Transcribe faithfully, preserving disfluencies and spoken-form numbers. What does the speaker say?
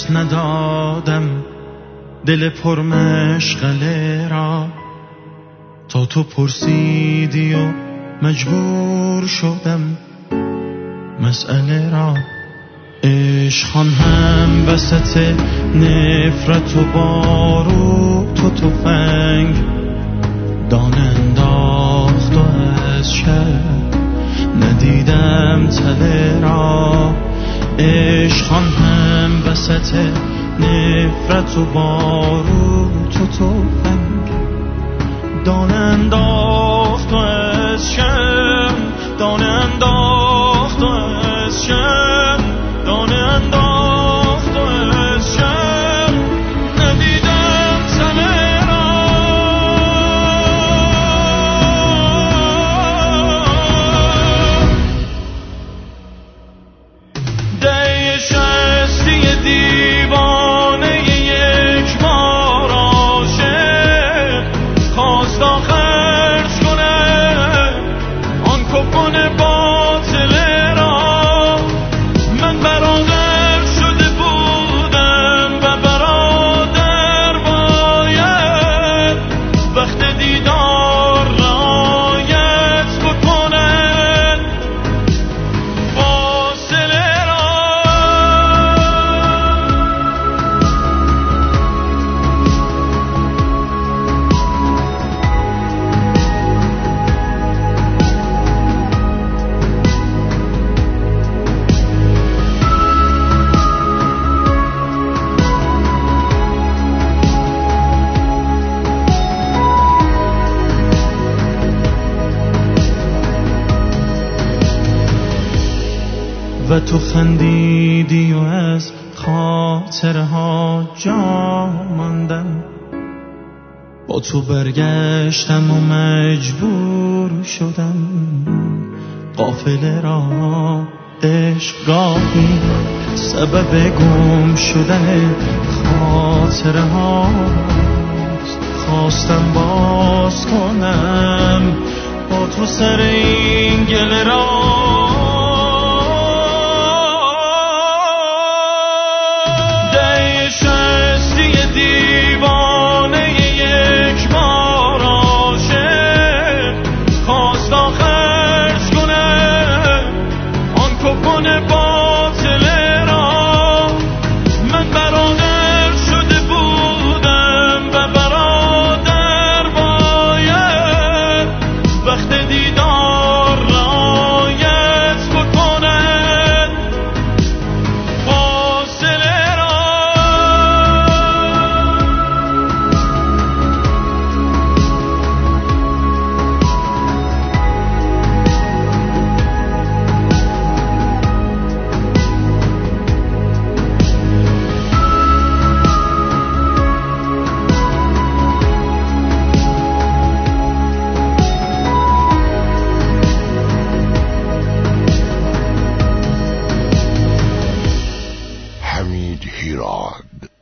دست ندادم دل پرمشغله را، تا تو پرسیدی و مجبور شدم مسئله را. عشقان هم وسط نفرت و باروت و تفنگ دانه انداخت و از شب ندیدم تله را. عشقان هم وسط نفرت و باروت و تفنگ دانه انداخت و از شب دانه انداخت و از شب دانه انداخت و از شب ندیدم تله را. ده شستی دیوانه یک بار عاشق خواست آخرش کنه آن کپون باطله را. من برادر شده بودم و برادر باید وقت دیدار رعایت بکنه فاصله را. و تو خندیدی و از خاطرها جا ماندم، با تو برگشتم و مجبور شدم قافله را. عشق گاهی سبب گم شدن خاطرها، خواستم باز کنم با تو سر این گله را. دیوانه یک بار عاشق خواست آخرش کنه آن کپون باطله را. من برادر شده بودم و برادر باید وقت دیدار رعایت بکنه فاصله را. حمید هیراد